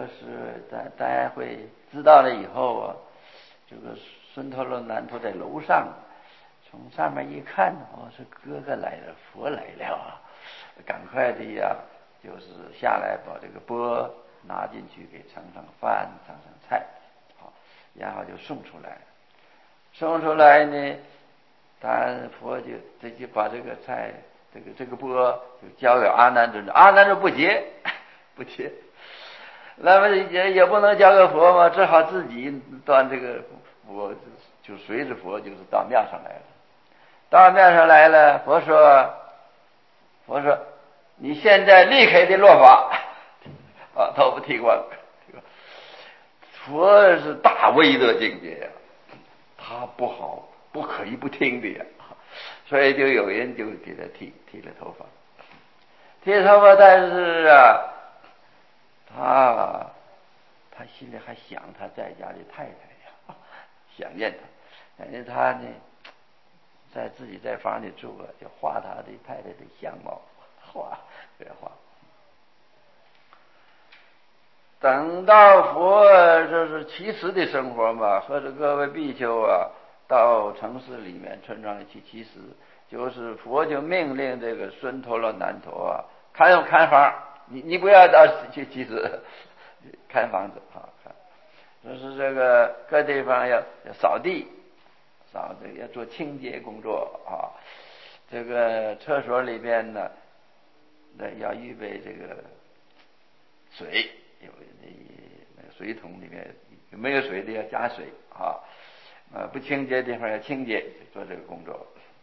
是大家会知道了以后啊，这个孙陀罗南陀在楼上，从上面一看，是哥哥来了，佛来了啊！赶快的呀，就是下来把这个钵拿进去，给盛上饭，盛上菜，好，然后就送出来。送出来呢，当然佛就把这个菜，这个钵就交给阿难尊者，阿难尊不接，不接。那么也不能交给佛嘛，只好自己端这个钵，就随着佛就是到庙上来了。到庙上来了，佛说你现在立刻的落法，他不听话。佛是大威的境界呀，他不可以不听的呀，所以就有人就给他剃了头发。剃了头发，但是啊，他心里还想他在家的太太呀，想念他呢，在自己在房里住就画他的太太的相貌，画。等到佛这是其实的生活嘛，和着各位比丘啊，到城市里面村庄里去乞食，就是佛就命令这个孙陀罗南陀啊，看房，你不要到去乞食，看房子啊，就是这个各地方要扫地，要做清洁工作啊，这个厕所里边呢，要预备这个水。有那个水桶里面没有水的要加水啊，不清洁的地方要清洁，做这个工作。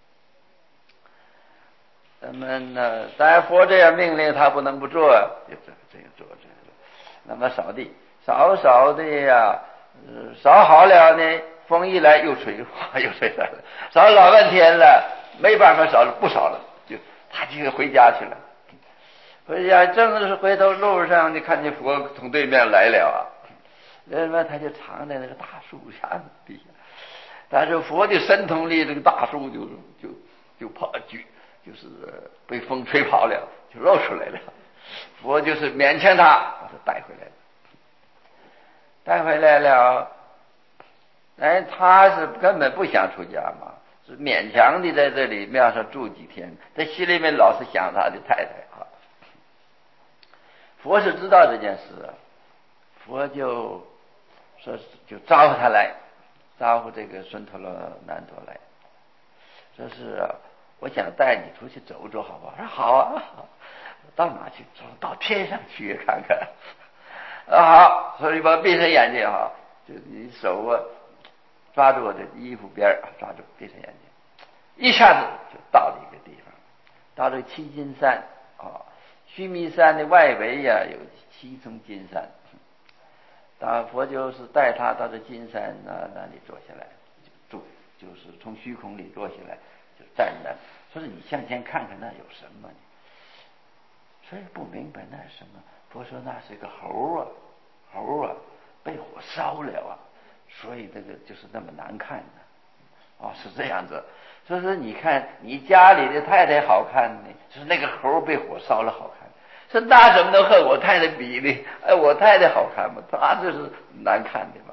那么呢，当然佛这样命令他不能不做，就这样做。那么扫地，扫的呀，扫好了呢，风一来又吹，又吹来了，扫老半天了，没办法扫了，不扫了，他就回家去了。回家正是回头路上，你看见佛从对面来了啊，那么他就藏在那个大树下底下，但是佛的神通力，这个大树就跑就是被风吹跑了，就露出来了。佛就是勉强他把他带回来了。他是根本不想出家嘛，是勉强的在这里庙上住几天，在心里面老是想他的太太啊。佛是知道这件事，佛就说就招呼他来，招呼这个孙陀罗南陀来，说是我想带你出去走走，好不好？说好啊，到哪去？到天上去看看。好，所以把闭上眼睛哈，就你手抓住我的衣服边抓住，闭上眼睛，一下子就到了一个地方，到了七金山啊。须弥山的外围呀，有7重金山。当佛就是带他到这金山那里坐下来，就是从虚空里坐下来，就站那，说是你向前看看那有什么呢？所以不明白那是什么。佛说那是一个猴啊，被火烧了啊，所以这个就是那么难看的。是这样子。所以说你看你家里的太太好看呢，就是那个猴被火烧了好看。说那怎么能和我太太比呢？我太太好看吗？他就是难看的嘛。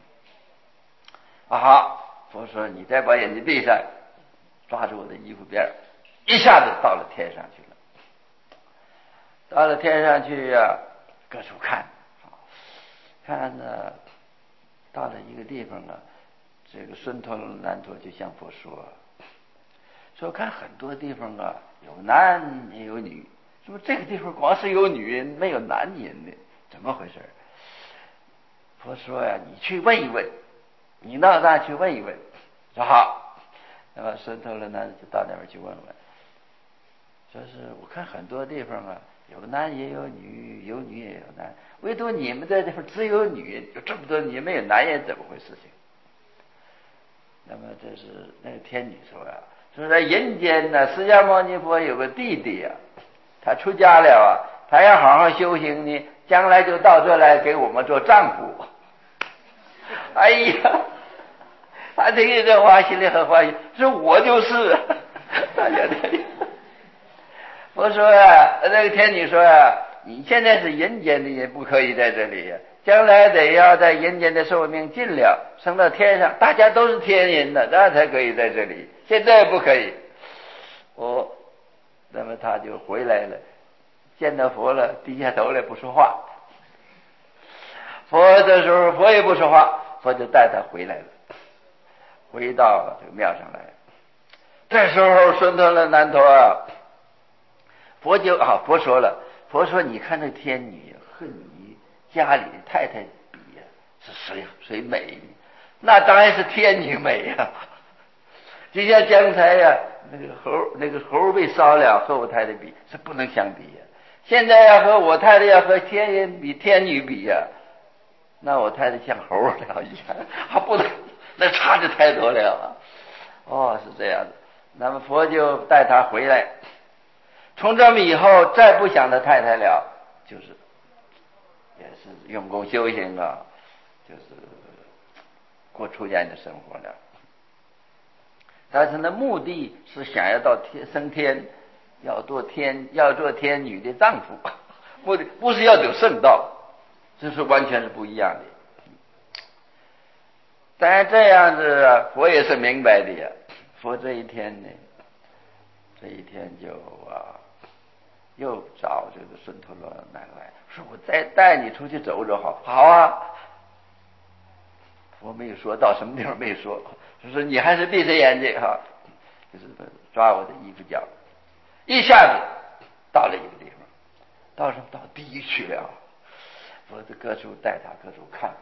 好，佛说你再把眼睛闭上，抓住我的衣服边，一下子到了天上去了。到了天上去呀，各处看，看呢，到了一个地方啊，这个孙陀罗南陀就向佛说看很多地方啊，有男也有女，说这个地方光是有女人没有男人呢，怎么回事？佛说呀，你去问一问，你到那去问一问。说好，那么孙陀罗南就到那边去问问，说是我看很多地方啊，有男也有女，有女也有男，唯独你们这地方只有女人，有这么多女人没有男人，怎么回事情？那么这是那个天女说啊，说在人间呢，释迦牟尼佛有个弟弟啊，他出家了啊，他要好好修行呢，将来就到这来给我们做丈夫。哎呀，他听见这话心里很欢喜，说我就是大家的。我说那个天女说你现在是人间的也不可以在这里，将来得要在人间的寿命尽了，升到天上，大家都是天人的，那才可以在这里，现在不可以。那么他就回来了，见到佛了，低下头来不说话。佛的时候，佛也不说话，佛就带他回来了，回到这个庙上来。这时候孙陀罗难陀佛说了，佛说你看这天女和你家里的太太比是谁美？那当然是天女美呀。就像刚才那个猴被烧了，和我太太比是不能相比呀。现在要和我太太要和天人比，天女比呀，那我太太像猴了一样，还不能，那差的太多了。是这样的。那么佛就带他回来，从这么以后再不想他太太了，就是也是用功修行就是过出家人的生活了。但是呢，目的是想要到升天，要做天女的丈夫，目的不是要走圣道，这是完全是不一样的。当然这样子佛也是明白的呀。佛这一天就又找这个孙陀罗南来，说我再带你出去走走好啊。佛没有说到什么地方，没有说，就是你还是闭上眼睛就是抓我的衣服角，一下子到了一个地方，到地狱去了。佛的各处带他各处看，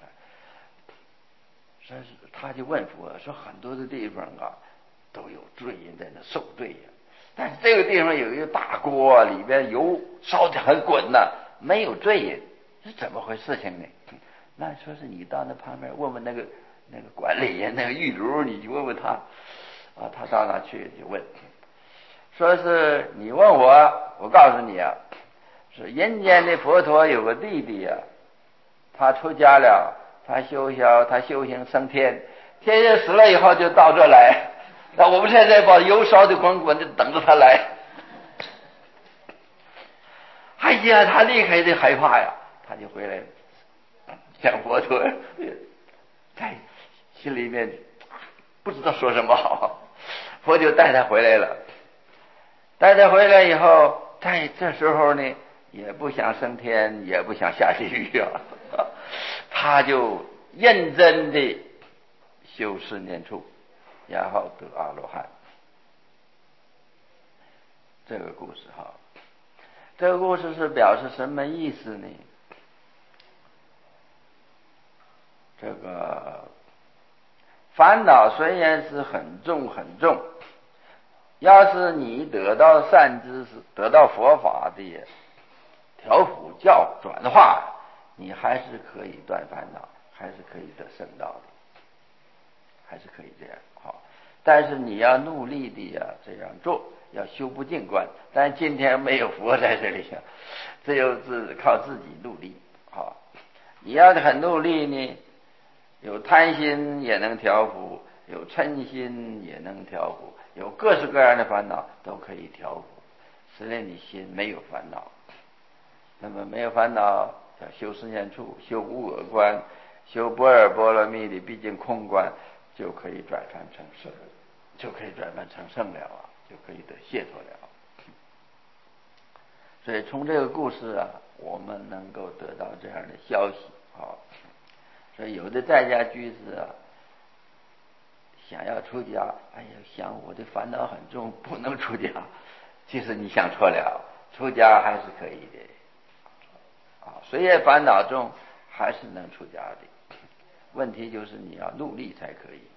他就问佛说，很多的地方都有罪人在那受罪呀，但是这个地方有一个大锅，里边油烧得很滚没有罪人，是怎么回事情呢？那说是你到那旁边问问那个管理员，那个狱卒，你就问问他他到哪去就问，说是你问我告诉你是人间的佛陀有个弟弟他出家了，他修行升天，天人死了以后就到这来，那我们现在把油烧的滚滚的，等着他来。哎呀，他立刻就害怕呀，他就回来了，向佛陀在心里面不知道说什么好。佛就带他回来了，带他回来以后，在这时候呢，也不想升天，也不想下地狱他就认真的修4念处，然后得阿罗汉。这个故事这个故事是表示什么意思呢？这个烦恼虽然是很重很重，要是你得到善知识，得到佛法的调伏转化，你还是可以断烦恼，还是可以得圣道的，还是可以这样但是你要努力的这样做，要修不净观。但今天没有佛在这里只有靠自己努力你要是很努力呢，有贪心也能调伏，有嗔心也能调伏，有各式各样的烦恼都可以调伏，使得你心没有烦恼。那么没有烦恼，要修4念处，修无我观，修般若波罗蜜的毕竟空观，就可以转换成圣，就可以转换成圣了就可以得解脱了。所以从这个故事我们能够得到这样的消息所以有的在家居士想要出家，哎呀，想我的烦恼很重，不能出家。其实你想错了，出家还是可以的虽然烦恼重，还是能出家的。问题就是你要努力才可以。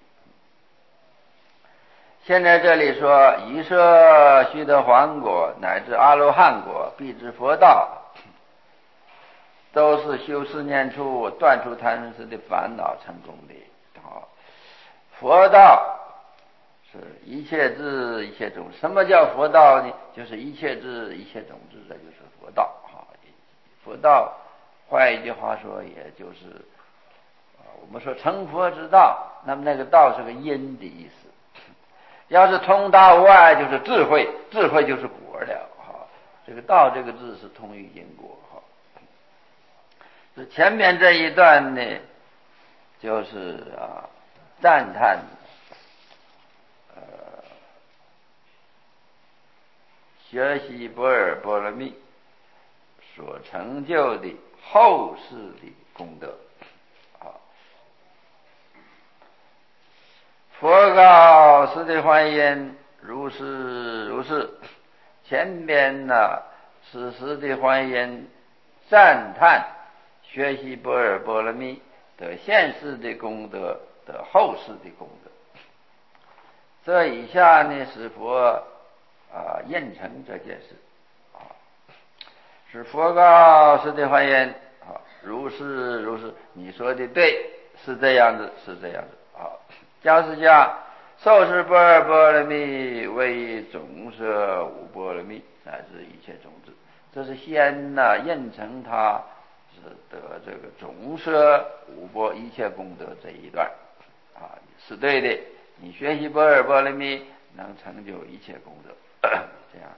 现在这里说，以设须得洹果乃至阿罗汉果，必知佛道，都是修4念处断除贪嗔痴的烦恼成功的佛道是一切智一切种。什么叫佛道呢？就是一切智一切种子，这就是佛道佛道换一句话说，也就是我们说成佛之道，那么那个道是个因的意思。要是通达无碍，就是智慧，智慧就是果了这个道这个字是通于因果哈。这前面这一段呢，就是赞叹学习般若波罗蜜所成就的后世的功德。佛告师弟还言：如是如是。前边呢是师弟还言赞叹学习般若波罗蜜得现世的功德，得后世的功德。这以下呢是佛印证这件事是佛告师弟还言如是如是，你说的对，是这样子，是这样子教释迦受持般若波罗蜜为总摄无波罗蜜乃至一切种子。这是先印成他是得这个总摄无波一切功德这一段是对的。你学习般若波罗蜜能成就一切功德这样。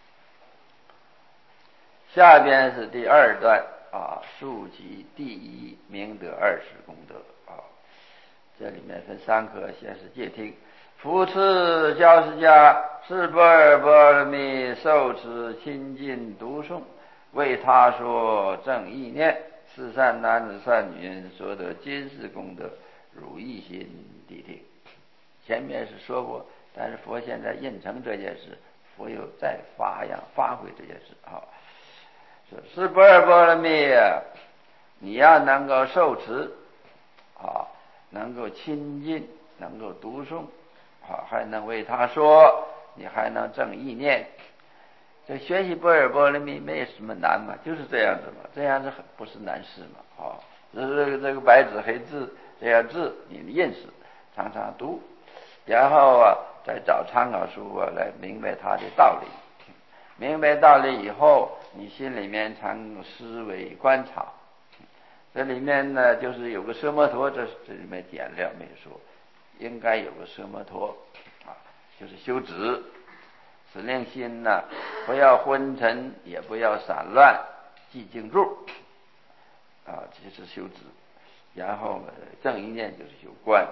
下边是第二段述及第一明得20功德这里面分3课，先是戒听。复次教释迦是般若波罗蜜受持亲近读诵，为他说正意念，是善男子善女人所得今世功德，如一心谛听。前面是说过，但是佛现在印成这件事，佛又再发挥这件事是般若波罗蜜你要能够受持能够亲近，能够读诵还能为他说，你还能正意念。这学习般若波罗蜜没什么难嘛，就是这样子嘛，这样子不是难事嘛这个白纸黑字这样字你认识，常常读，然后再找参考书来明白它的道理。明白道理以后，你心里面常思维观察。这里面呢就是有个奢摩陀，这里面简略没说，应该有个奢摩陀就是修止，使令心不要昏沉，也不要散乱，寂静住这是修止。然后正一念就是修观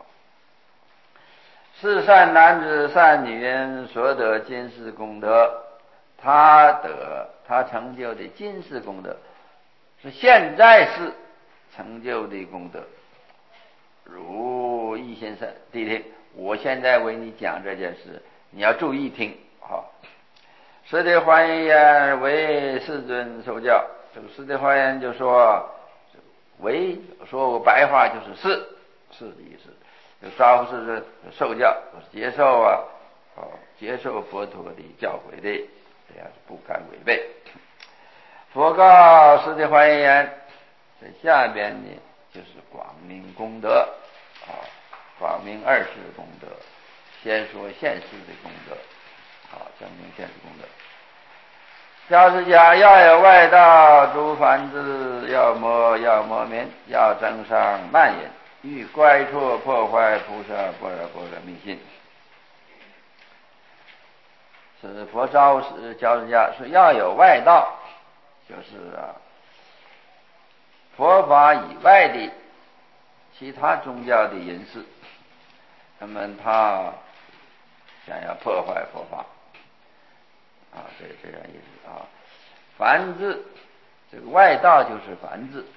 是善男子善女人所得今世功德，他成就的今世功德是现在是成就的功德，如一心谛听。我现在为你讲这件事，你要注意听师弟还言为世尊受教。这个师弟还言就说说我白话就是是的意思，就招呼世尊受教，接受佛陀的教诲的，这样是不敢违背。佛告师弟还言，这下边呢就是广明功德广明20功德。先说现世的功德证明现世功德。教释迦要有外道诸梵志，要魔民，要增上慢引，欲乖错破坏菩萨般若波罗蜜心。是佛教释迦是要有外道，就是佛法以外的其他宗教的人士，那么他想要破坏佛法这样意思梵字，这个外道就是梵字。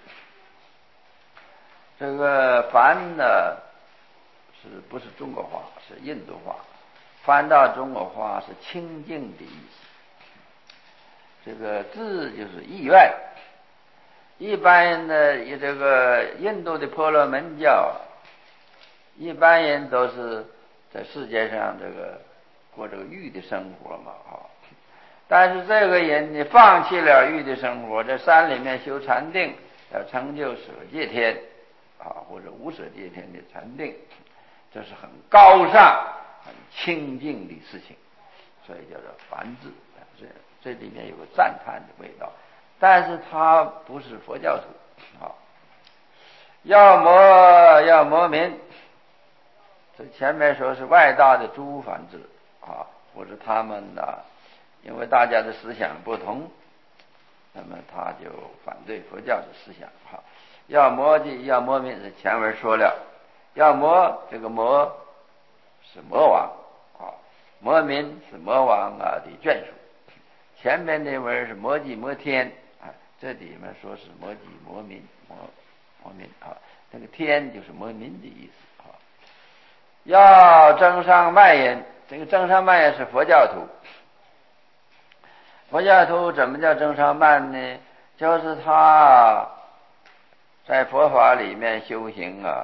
这个梵呢是不是中国话，是印度话，翻到中国话是清净的意思。这个字就是意外。一般人呢这个印度的婆罗门教一般人都是在世界上这个过这个欲的生活嘛但是这个人呢放弃了欲的生活，在山里面修禅定，要成就舍戒天或者无舍戒天的禅定，这是很高尚很清净的事情，所以叫做梵字。这里面有个赞叹的味道，但是他不是佛教徒要魔民，这前面说是外道的诸梵字或者他们因为大家的思想不同，那么他就反对佛教的思想。好，要魔祭要魔民是前文说了，要魔这个魔是魔王啊，魔民是魔王的眷属。前面那文是魔祭魔天啊，这里面说是魔祭魔民魔民啊，这个天就是魔民的意思啊。要增上慢人，这个增上慢人是佛教徒。佛教徒怎么叫增上慢呢？就是他在佛法里面修行啊，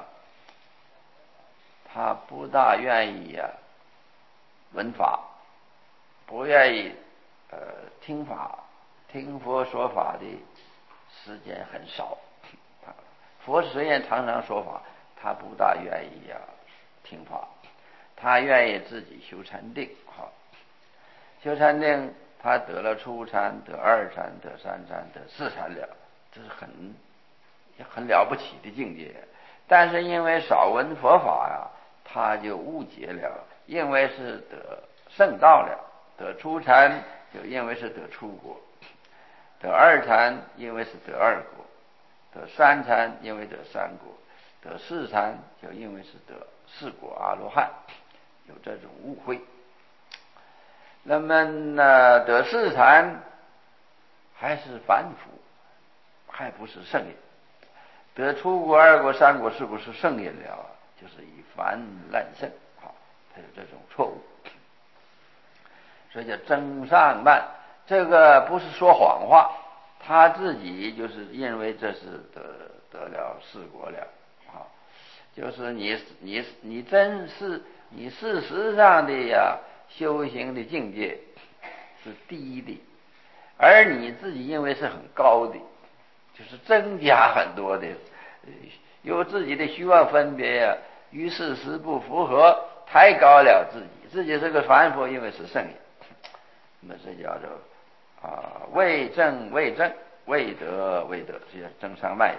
他不大愿意闻法，不愿意听法，听佛说法的时间很少。佛虽然常常说法，他不大愿意听法，他愿意自己修禅定。好，修禅定，他得了初禅，得二禅，得三禅，得四禅了，这是很了不起的境界。但是因为少闻佛法他就误解了，因为是得圣道了，得初禅就因为是得初果，得二禅因为是得二果，得三禅因为得三果，得四禅就因为是得四果阿罗汉，有这种误会。那么得四禅还是凡夫，还不是圣人。得初果、二果、三果是不是圣人了？就是以凡滥圣，他有这种错误，所以叫增上慢。这个不是说谎话，他自己就是认为这是得了四果了就是你真是你事实上的修行的境界是低的，而你自己认为是很高的，就是增加很多的，有自己的虚妄分别与事实不符合，抬高了自己是个凡夫，因为是圣人，那么这叫做未正未正，未得未得，这叫增上慢人。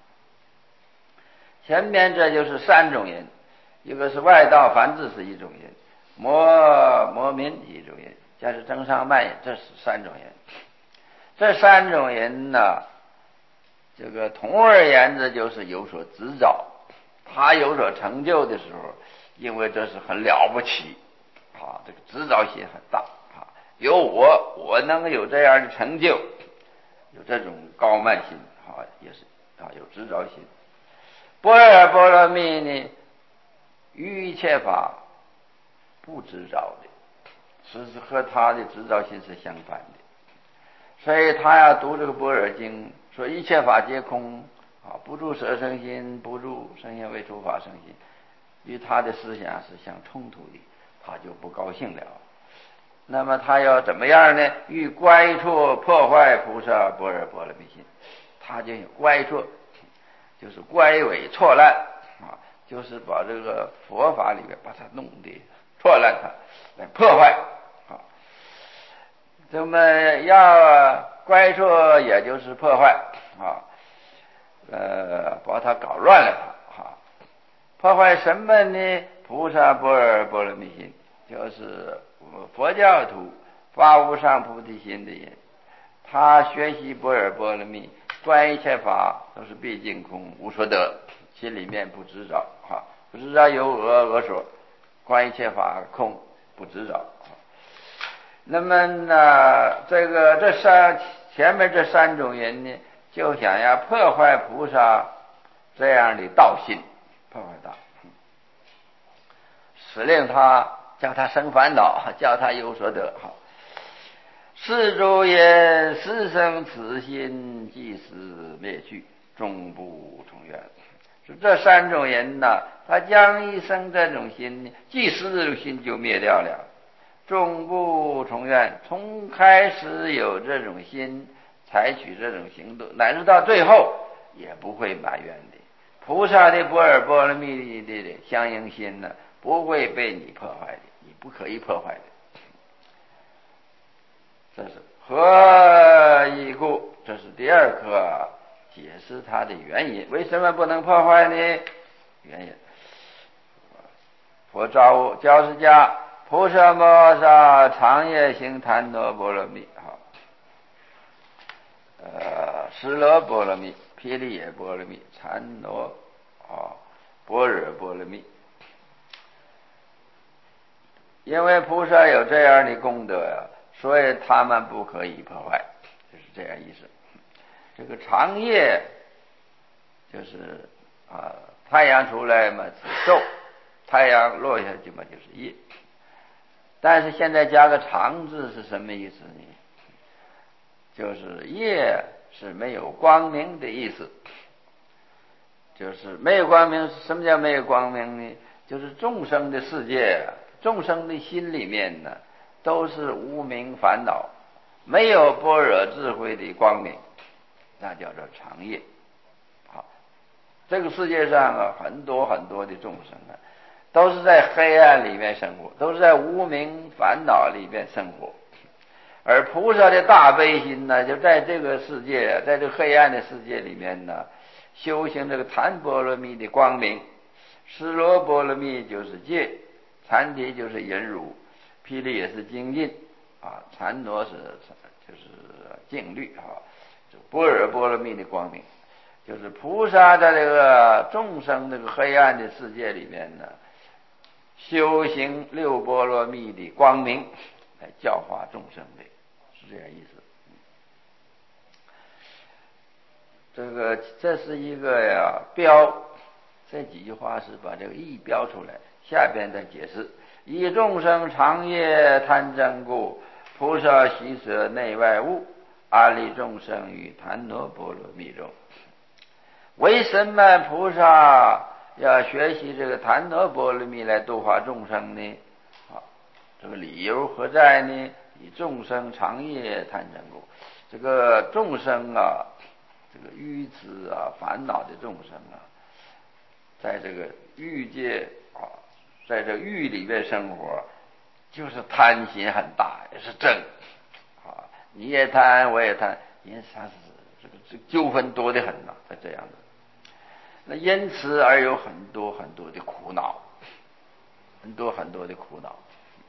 前面这就是三种人，一个是外道梵志是一种人，魔民一种人，加上增上慢人，这是三种人。这三种人呢，这个统而言之就是有所执照，他有所成就的时候，因为这是很了不起这个执照心很大有我能有这样的成就，有这种高慢心也是有执照心。般若波罗蜜呢，于一切法不执照的，是和他的执照心是相反的。所以他要读这个般若经，说一切法皆空不住舍生心，不住生心为诸法生心，与他的思想是相冲突的，他就不高兴了。那么他要怎么样呢？欲乖错破坏菩萨般若波罗蜜心，他就有乖错，就是乖伪错乱就是把这个佛法里面把它弄得错乱，它来破坏那么要乖错，也就是破坏把它搞乱了破坏什么呢？菩萨般若波罗蜜心，就是佛教徒发无上菩提心的人，他学习般若波罗蜜，观一切法都是毕竟空，无所得，心里面不执着不执着有我所，观一切法空，不执着那么前面这三种人呢，就想要破坏菩萨这样的道心，破坏他，使令他叫他生烦恼，叫他有所得是诸言师生此心，即时灭去，终不重圆。是这三种人他将一生这种心，即时这种心就灭掉了，终不重圆。从开始有这种心，采取这种行动，乃至到最后也不会埋怨的。菩萨的般若波罗蜜的相应心不会被你破坏的，你不可以破坏的。这是何以故？这是第二课解释它的原因。为什么不能破坏呢？原因，佛教释迦菩萨摩萨长夜行檀那波罗蜜，尸罗波罗蜜、毗梨耶波罗蜜、禅那般若波罗蜜。因为菩萨有这样的功德呀，所以他们不可以破坏，就是这样意思。这个长夜就是太阳出来嘛是昼，太阳落下去嘛就是夜。但是现在加个长字是什么意思呢？就是夜是没有光明的意思，就是没有光明。什么叫没有光明呢？就是众生的世界，众生的心里面呢都是无明烦恼，没有般若智慧的光明，那叫做长夜。好，这个世界上很多很多的众生都是在黑暗里面生活，都是在无明烦恼里面生活。而菩萨的大悲心呢，就在这个世界，在这个黑暗的世界里面呢，修行这个檀波罗蜜的光明。尸罗波罗蜜就是戒，禅提就是忍辱，毗梨也是精进禅那就是静虑般若波罗蜜的光明，就是菩萨在这个众生这个黑暗的世界里面呢，修行六波罗蜜的光明，来教化众生的，是这样意思。这是一个标，这几句话是把这个意标出来，下边再解释。以众生长夜贪嗔故，菩萨习舍内外物，阿利众生于檀那波罗蜜中。为什么菩萨要学习这个檀那波罗蜜来度化众生呢？这个理由何在呢？以众生长夜贪嗔故，这个众生这个愚痴烦恼的众生在这个欲界在这欲里面生活，就是贪心很大，也是正你也贪我也贪，因此他是这个纠纷多得很在这样的。那因此而有很多很多的苦恼，很多很多的苦恼。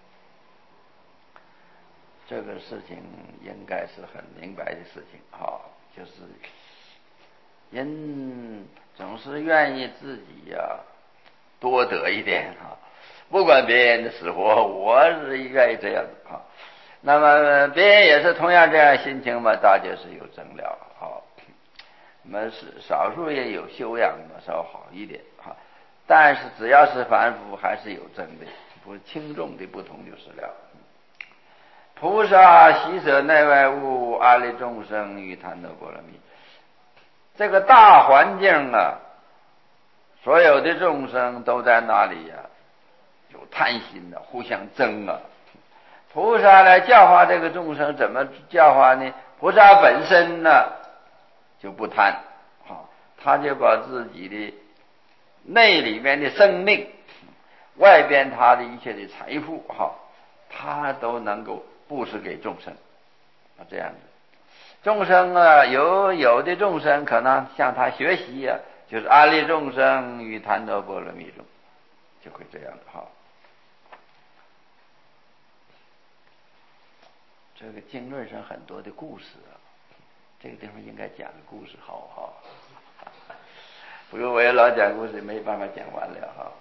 这个事情应该是很明白的事情就是人总是愿意自己多得一点不管别人的死活，我是愿意这样的那么别人也是同样这样心情嘛，大家是有争了那么是少数也有修养嘛，稍好一点但是只要是凡夫还是有争的，不轻重的不同就是了。菩萨习舍内外物，阿利众生于檀那波罗蜜。这个大环境所有的众生都在那里有贪心互相争菩萨来教化这个众生，怎么教化呢？菩萨本身就不贪他就把自己的内里面的生命，外边他的一切的财富他都能够布施给众生这样子。众生有的众生可能向他学习就是阿利众生于檀那波罗蜜中，就会这样的这个经论上很多的故事这个地方应该讲个故事好不过我也老讲故事，没办法讲完了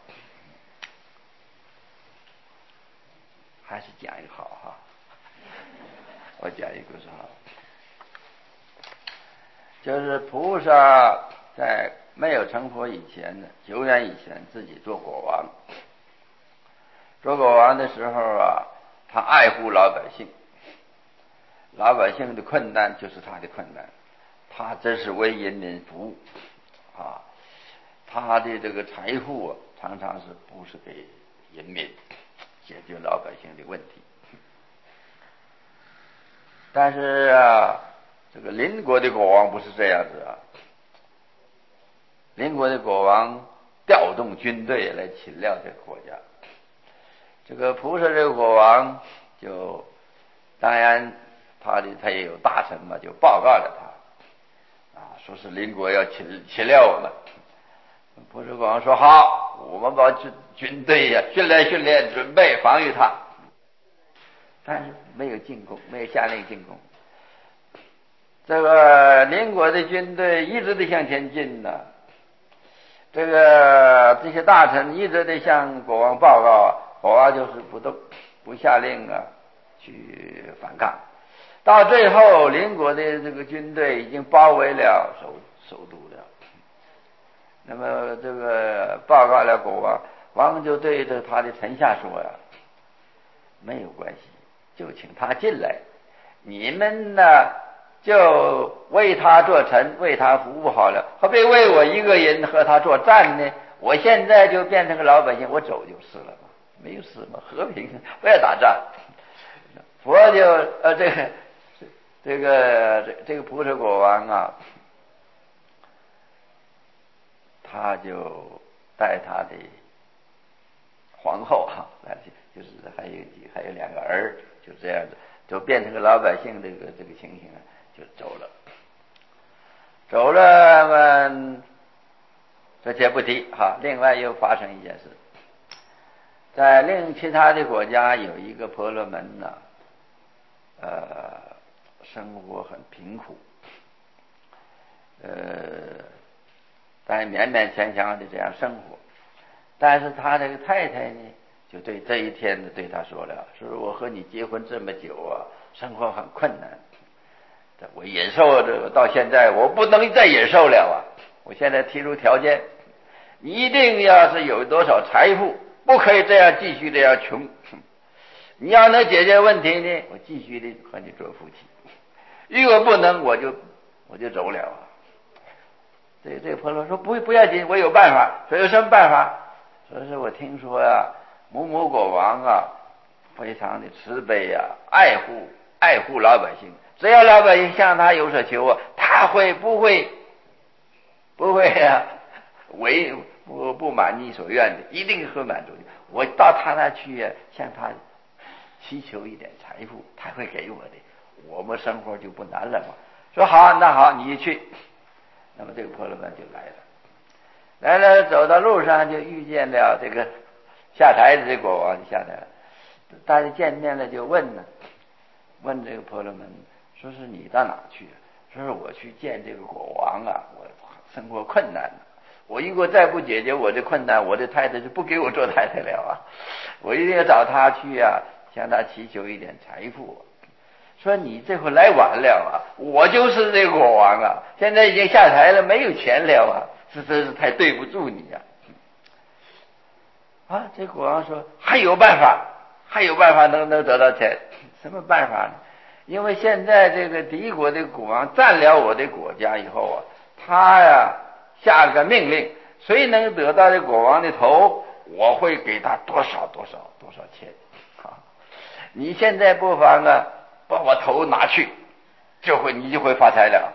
还是讲一个好我讲一个故事就是菩萨在没有成佛以前久远以前自己做国王。做国王的时候他爱护老百姓，老百姓的困难就是他的困难，他真是为人民服务他的这个财富常常是布施给人民，解决老百姓的问题。但是这个邻国的国王不是这样子邻国的国王调动军队来侵略这个国家。这个菩萨这个国王就当然他也有大臣嘛，就报告了他说是邻国要侵略我们。菩萨国王说好，我们把军队训练准备防御他但是没有进攻，没有下令进攻。这个邻国的军队一直的向前进呢，这些大臣一直的向国王报告，国王就是不动，不下令去反抗。到最后，邻国的这个军队已经包围了首都了。那么这个报告了国王，王就对着他的臣下说呀：“没有关系，就请他进来，你们呢就为他做臣，为他服务好了，何必为我一个人和他作战呢？我现在就变成个老百姓，我走就是了嘛，没有事嘛，和平，不要打仗。”佛就这个菩萨国王啊，他就带他的皇后就是还有2个儿，就这样子，就变成个老百姓这个情形就走了。走了嘛，这且不提哈。另外又发生一件事，在其他的国家有一个婆罗门呢，生活很贫苦，但勉勉强强的这样生活。但是他这个太太呢，就对这一天呢对他说了，说我和你结婚这么久啊，生活很困难，我忍受到现在，我不能再忍受了啊！我现在提出条件，你一定要是有多少财富，不可以这样继续这样穷。你要能解决问题呢，我继续的和你做夫妻；如果不能，我就走了啊！这个婆罗说不要紧，我有办法。说有什么办法？说是我听说啊，某某国王啊，非常的慈悲啊，爱护老百姓。只要老百姓向他有所求啊，他不会不满你所愿的，一定会满足你。我到他那去向他祈求一点财富，他会给我的，我们生活就不难了嘛。说好，那好，你去。那么这个婆罗门就来了，走到路上就遇见了这个下台的这个国王就下台了，大家见面了就问这个婆罗门，说是你到哪去？说是我去见这个国王啊，我生活困难，我如果再不解决我的困难，我的太太就不给我做太太了啊！我一定要找他去啊，向他祈求一点财富。说你这回来晚了啊，我就是这个国王啊，现在已经下台了，没有钱了啊，真是太对不住你呀！这国王说还有办法能得到钱。什么办法呢？因为现在这个敌国的国王占了我的国家以后啊，他呀下个命令，谁能得到这国王的头，我会给他多少钱啊！你现在不妨把我头拿去，你就会发财了。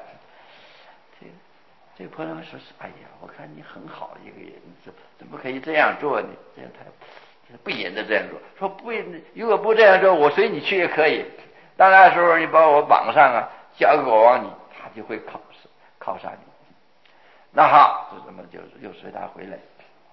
这个婆罗门说是，哎呀，我看你很好的一个人，怎么可以这样做呢？这样太不忍得这样做。说不，如果不这样做，我随你去也可以。到那时候你把我绑上交给国王，他就会靠上你。那好，就这么又随他回来。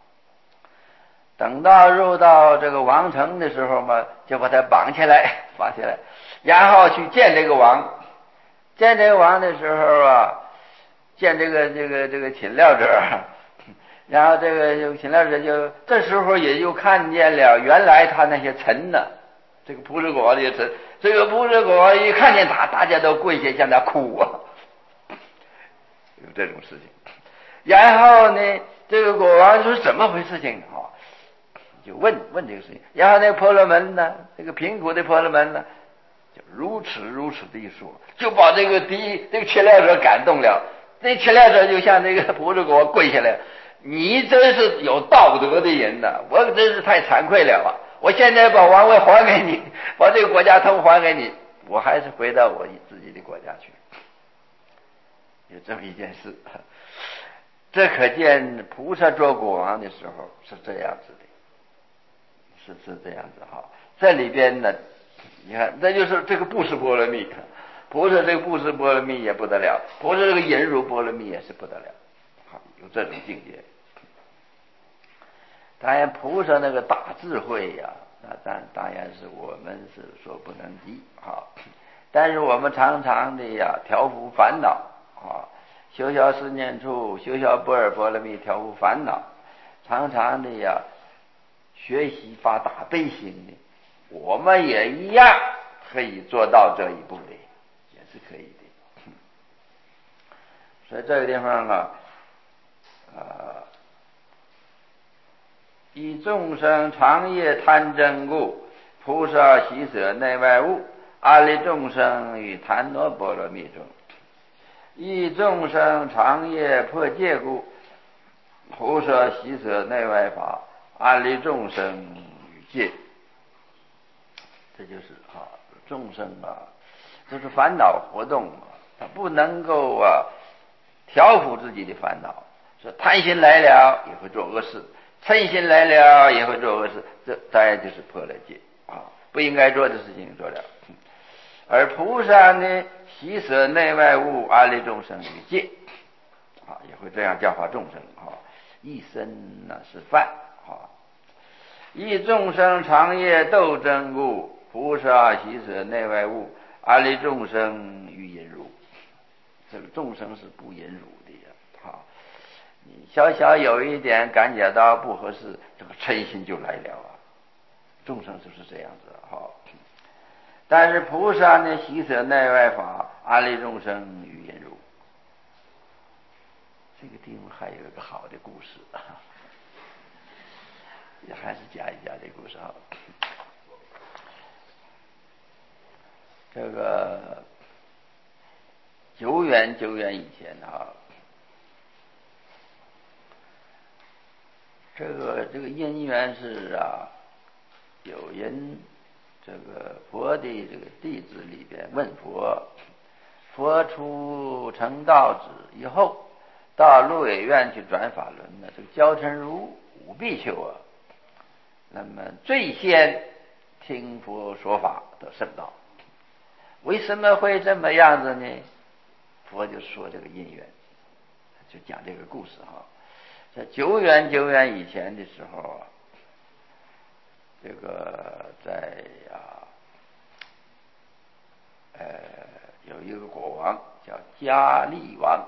等到入到这个王城的时候嘛，就把他绑起来，然后去见这个王。见这个王的时候啊，见这个请料者，然后这个请料者这时候也就看见了，原来他那些臣呢，这个仆射国王的臣，这个仆射国王一看见他，大家都跪下向他哭啊，有这种事情。然后呢，这个国王说怎么回事情啊？就问这个事情。然后那个婆罗门呢，这个贫苦的婆罗门呢，就如此的一说，就把这个请料者感动了。这请料者就向这个仆射国王跪下来，你真是有道德的人呐，我真是太惭愧了啊！我现在把王位还给你，把这个国家头还给你，我还是回到我自己的国家去。有这么一件事，这可见菩萨做国王的时候是这样子的，是这样子哈。这里边呢，你看，这就是这个布施波罗蜜，菩萨这个布施波罗蜜也不得了，菩萨这个忍辱波罗蜜也是不得了，好，有这种境界。当然，菩萨那个大智慧呀， 那当然是我们是所不能及啊。但是我们常常的呀调伏烦恼啊，修小四念处，修小般若波罗蜜，调伏烦恼，常常的呀学习发大悲心的，我们也一样可以做到这一步的，也是可以的。所以这个地方啊，以众生长夜贪嗔故，菩萨喜舍内外物，阿利众生于檀那波罗蜜中。以众生长夜破戒故，菩萨喜舍内外法，阿利众生于戒。这就是众生就是烦恼活动他不能够调伏自己的烦恼，说贪心来了也会做恶事，嗔心来了也会做恶事，这当然就是破了戒不应该做的事情做了。而菩萨呢，喜舍内外物，阿利众生于戒也会这样教化众生一生是犯以众生长夜斗争故，菩萨喜舍内外物，阿利众生于淫辱。这个众生是不淫辱的你小小有一点感觉到不合适，这个嗔心就来了众生就是这样子但是菩萨呢，喜舍内外法，阿利众生于淫辱。这个地方还有一个好的故事也还是讲一讲这个故事这个久远以前这个因缘是有人这个佛的这个弟子里边问佛，佛出成道子以后，到鹿野苑去转法轮这个焦成如五比丘那么最先听佛说法得圣道。为什么会这么样子呢？佛就说这个因缘，就讲这个故事在久远以前的时候这个在有一个国王叫迦利王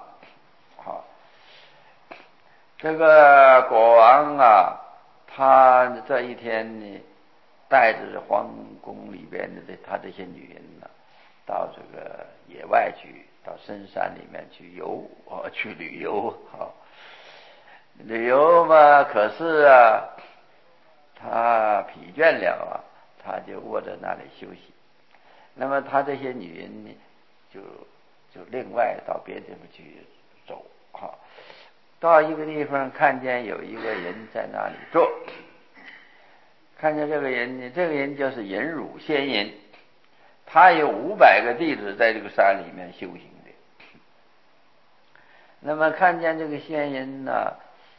这个国王他这一天呢带着皇宫里边的他这些女人到这个野外去，到深山里面去去旅游旅游嘛，可是他疲倦了他就窝在那里休息。那么他这些女人呢就另外到别的地方去走到一个地方看见有一个人在那里坐，看见这个人呢，这个人就是忍辱仙人，他有500个弟子在这个山里面修行的。那么看见这个仙人呢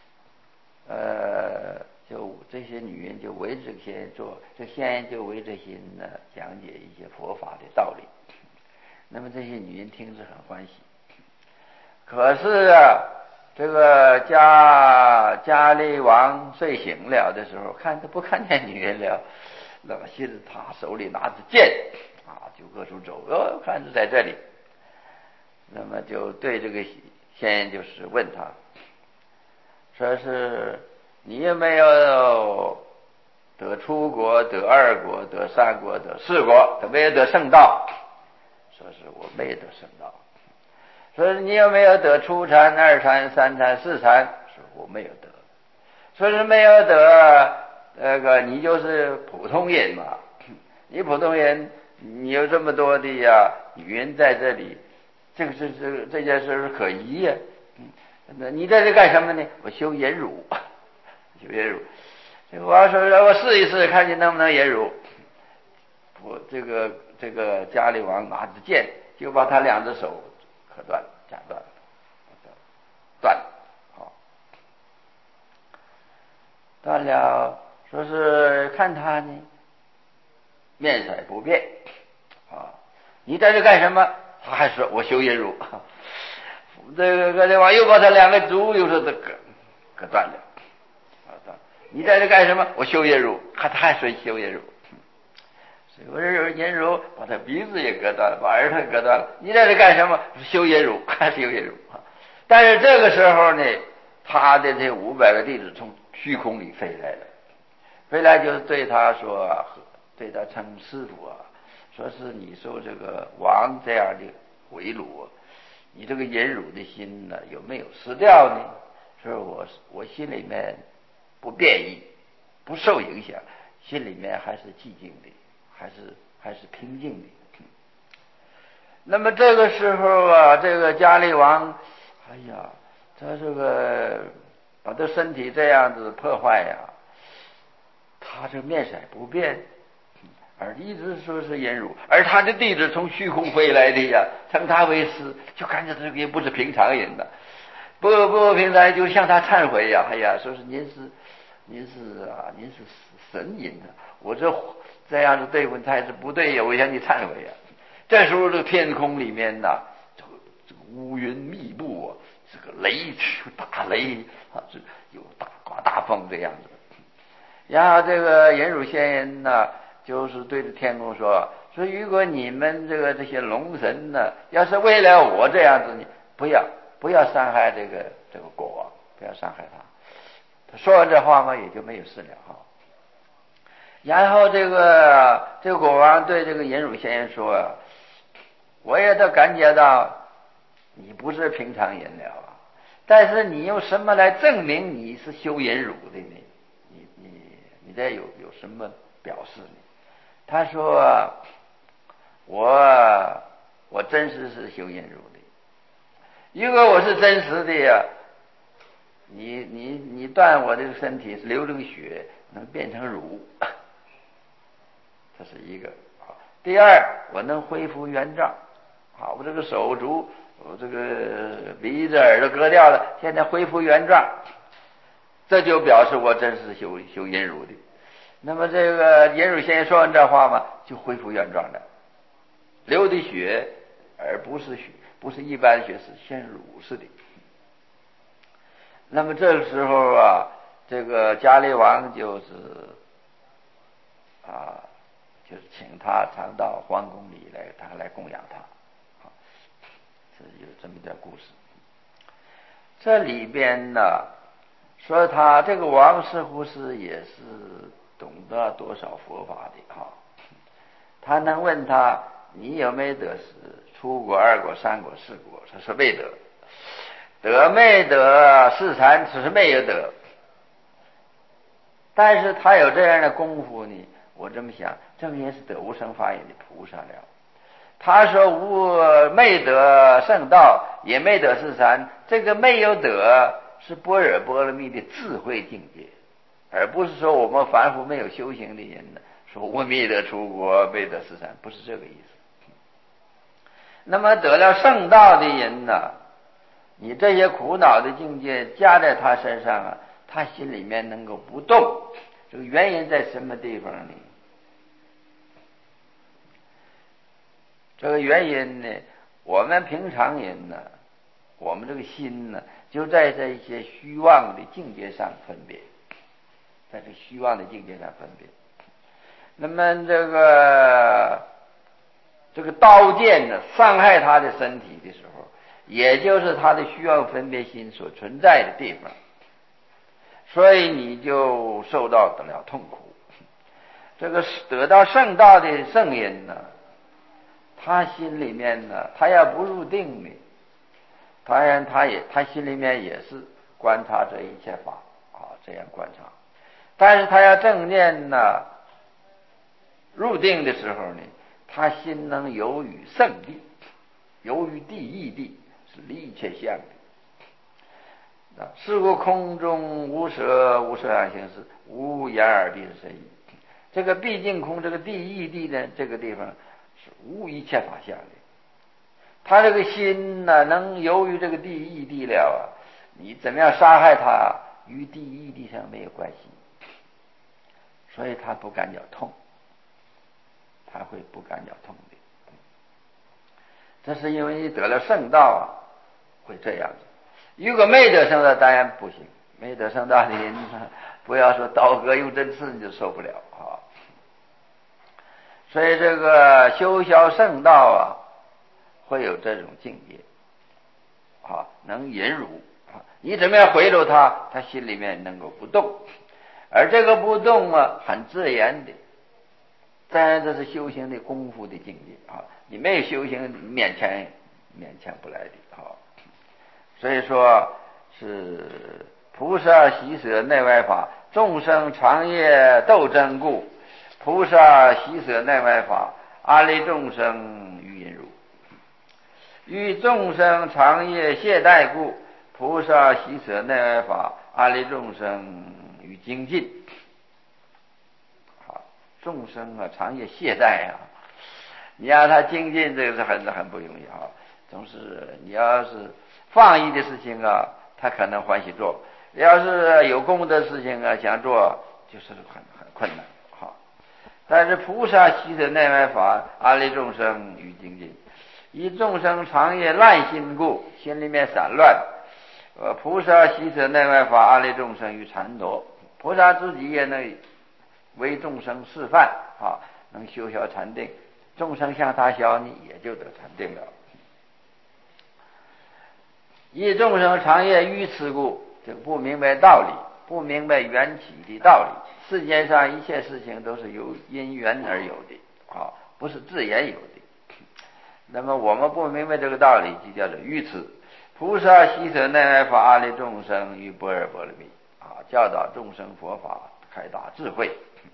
就这些女人就围着这个仙人坐，这仙人就围着心讲解一些佛法的道理。那么这些女人听着很欢喜。可是这个迦利王睡醒了的时候，不看见女人了，那么现在他手里拿着剑就各处走看着在这里。那么就对这个仙人就是问他，说是你有没有得出国，得2国，得3国，得4国，没有得圣道？说是我没有得圣道。说是你有没有得初禅、2禅、3禅、4禅？说我没有得。说是没有得你就是普通人嘛，你普通人你有这么多的女人在这里，这件事是可疑呀你在这干什么呢？我修忍辱修忍辱。这个王说让我试一试，看你能不能忍辱。我这个迦利王拿着剑就把他2只手割断了，斩断了，断了断了。说是看他呢面色不变你在这干什么？他还说我修忍辱。这个王又把他2个足又是割断了你在这干什么？我修忍辱，他还说修忍辱。修忍辱，把他鼻子也割断了，把耳朵也割断了。你在这干什么？修忍辱，还是修忍辱啊？但是这个时候呢，他的这500个弟子从虚空里飞来了，飞来就对他说，对他称师傅啊，说是你受这个王这样的贿赂，你这个忍辱的心呢有没有失掉呢？说我心里面不变异，不受影响，心里面还是寂静的，还是平静的。那么这个时候啊，这个迦利王，哎呀，他这个把他身体这样子破坏呀，他这面色不变，而一直说是忍辱，而他的弟子从虚空飞来的呀，称他为师，就感觉这个也不是平常人呐，不平常，就向他忏悔呀，哎呀，说是您是神人啊，我这样子对付他是不对呀，我向你忏悔呀。这时候这个天空里面呐，这个乌云密布啊，这个大雷啊，这有刮大风这样子。然后这个忍辱仙人呢，就是对着天空说，如果你们这些龙神呢，要是为了我这样子，你不要伤害这个国王，不要伤害他。他说完这话嘛，也就没有事了哈。然后这个国王对这个忍辱仙人说，我也都感觉到你不是平常人了啊，但是你用什么来证明你是修忍辱的呢？你这有什么表示呢？他说，我真实是修忍辱的。如果我是真实的呀，你断我这个身体流这个血能变成乳，这是一个。第二，我能恢复原状。好，我这个手足，我这个鼻子耳朵割掉了，现在恢复原状，这就表示我真是修忍辱的。那么这个忍辱仙人说完这话嘛，就恢复原状了，流的血而不是一般的血，是像乳似的。那么这个时候啊，这个迦利王就是请他常到皇宫里来，他来供养他。这有这么一段故事。这里边呢，说他这个王似乎是也是懂得多少佛法的啊。他能问他，你有没有得失？出国、2国、3国、4国？他说没得。得没得是禅，只是没有得。但是他有这样的功夫呢，我这么想，正也是得无生法眼的菩萨了。他说没得圣道，也没得是禅，这个没有得是般若波罗蜜的智慧境界，而不是说我们凡夫没有修行的人呢，说我没得出国，没得是禅，不是这个意思。那么得了圣道的人呢，你这些苦恼的境界加在他身上啊，他心里面能够不动。这个原因在什么地方呢？这个原因呢，我们平常人呢，我们这个心呢，就在这一些虚妄的境界上分别，在这虚妄的境界上分别。那么这个刀剑呢，伤害他的身体的时候，也就是他的虚妄分别心所存在的地方，所以你就受到得了痛苦。这个得到圣道的圣人呢，他心里面呢，他要不入定呢，当然他心里面也是观察这一切法啊，这样观察。但是他要正念呢，入定的时候呢，他心能游于圣地，游于第一地，是离一切相的。是故空中无色，无色想行识，无眼耳鼻舌身意。这个毕竟空，这个第一地呢，这个地方是无一切法相的。他这个心呢，能游于这个第一地了啊，你怎么样杀害他，与第一地上没有关系，所以他不感觉痛，他会不感觉痛的。这是因为你得了圣道啊，会这样子。如果没得圣道，当然不行。没得圣道的人， 不要说刀割又针刺你就受不了啊。所以这个修销圣道啊，会有这种境界啊，能引辱啊，你怎么样回路他，他心里面能够不动，而这个不动啊，很自然的。当然，这是修行的功夫的境界啊！你没有修行，勉强不来的啊！所以说是菩萨习舍内外法，众生长夜斗争故；菩萨习舍内外法，阿赖众生欲引入；欲众生长夜懈怠故；菩萨习舍内外法，阿赖众生欲精进。众生啊，长夜懈怠啊，你让他精进，这个是很不容易啊。总是你要是放逸的事情啊，他可能欢喜做；要是有功的事情啊，想做就是很困难啊。但是菩萨习舍内外法，阿赖众生欲精进。以众生长夜滥心故，心里面散乱。菩萨习舍内外法，阿赖众生欲禅夺。菩萨自己也能为众生示范啊，能修销禅定，众生向他学，你也就得禅定了。以众生长夜愚痴故，这个不明白道理，不明白缘起的道理。世界上一切事情都是由因缘而有的啊，不是自然有的。那么我们不明白这个道理，就叫做愚痴。菩萨习舍内外法，阿赖众生于般若波罗蜜啊，教导众生佛法，开达智慧。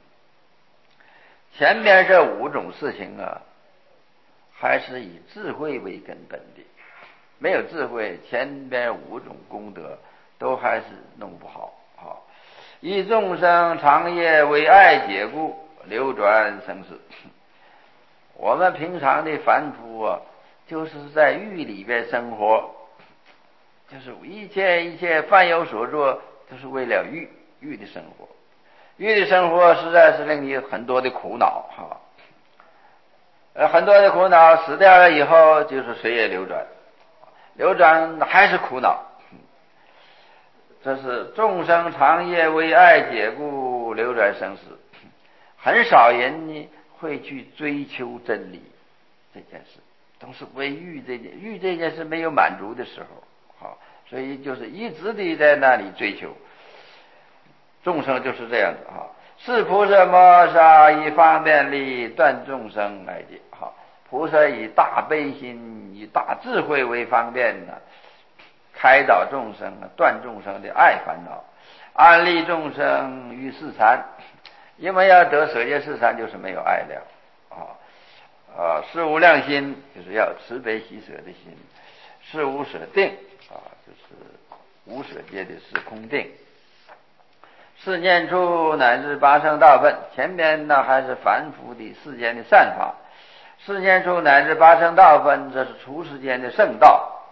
前面这五种事情啊，还是以智慧为根本的。没有智慧，前边五种功德都还是弄不好啊。以众生长夜为爱解故，流转生死。我们平常的凡夫啊，就是在欲里边生活，就是一切凡有所做，都是为了欲的生活。欲的生活实在是令你很多的苦恼哈，很多的苦恼，死掉了以后就是随业流转还是苦恼。这是众生长夜为爱解故，流转生死。很少人呢会去追求真理这件事，都是为欲这件事没有满足的时候，好，所以就是一直的在那里追求。众生就是这样子哈，是菩萨摩萨以方便力断众生来解哈。菩萨以大悲心、以大智慧为方便呢，开导众生，断众生的爱烦恼，安利众生于世禅。因为要得舍界世禅，就是没有爱了事无量心，就是要慈悲喜舍的心；事无舍定就是无舍界的是空定。四念处乃至八圣道分，前边呢还是凡夫的世间的善法，四念处乃至八圣道分，这是出世间的圣道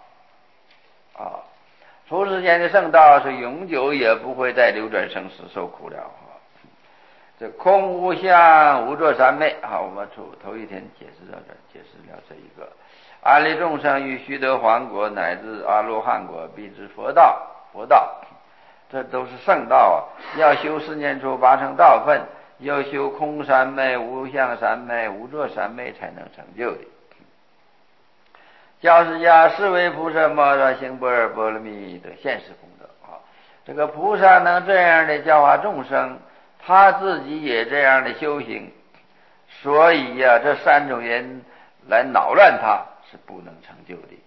出世间的圣道是永久也不会再流转生死受苦了这空无相无作三昧我们头一天解释了这一个。阿赖众生于须得洹果乃至阿罗汉果，必知佛道，这都是圣道要修四念处八圣道分，要修空三昧、无相三昧、无作三昧才能成就的。教释迦是为菩萨摩诃行般若波罗蜜的现世功德这个菩萨能这样的教化众生，他自己也这样的修行，所以这三种人来扰乱他是不能成就的。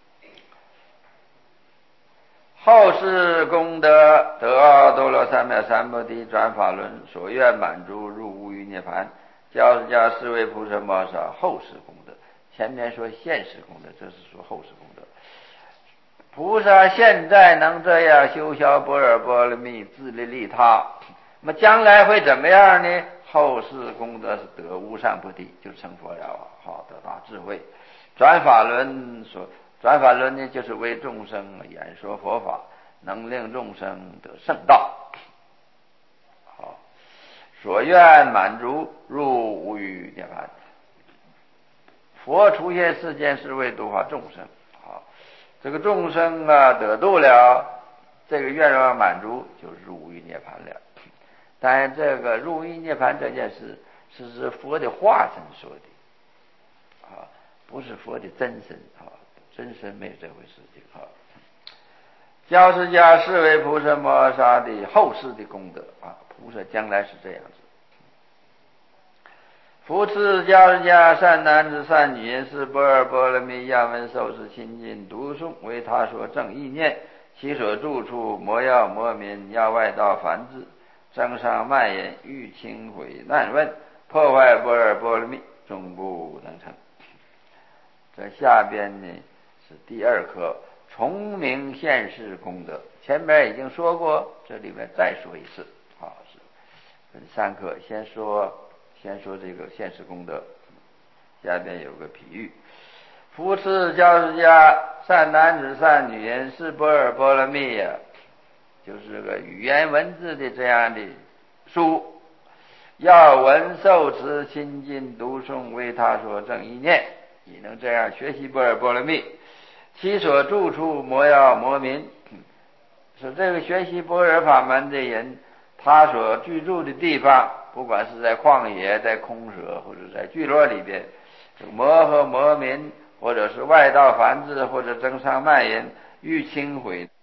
后世功德得阿多罗三藐三菩提转法轮，所愿满足入无余涅盘。教释迦是为菩萨摩诃后世功德。前面说现世功德，这是说后世功德。菩萨现在能这样修销般若波罗蜜，自利利他，那么将来会怎么样呢？后世功德是得无上菩提，就成佛了得大智慧。转法轮呢，就是为众生演说佛法，能令众生得圣道。所愿满足入无余涅盘。佛出现世间是为度化众生这个众生得度了，这个愿望满足就入无余涅盘了。 当然这个入一涅盘这件事是指佛的化身说的不是佛的真身真身没有这回事情教释迦是为菩萨摩萨的后世的功德菩萨将来是这样子。复次教释迦善男子善女人是般若波罗蜜要闻受持亲近读诵为他所正意念，其所住处莫要莫民，要外道梵志增上蔓延欲轻毁难问，破坏般若波罗蜜终不能成。这下边呢是第二课重明现世功德，前面已经说过，这里面再说一次是分三课，先说这个现世功德，下边有个比喻。复次教释迦善男子善女人是般若波罗蜜就是个语言文字的这样的书，要闻受持亲近读诵为他所正意念，你能这样学习般若波罗蜜，其所住处莫要莫民，是这个学习般若法门的人，他所居住的地方，不管是在旷野在空舍或者在聚落里边，魔和魔民或者是外道梵志或者增上蔓延欲轻毁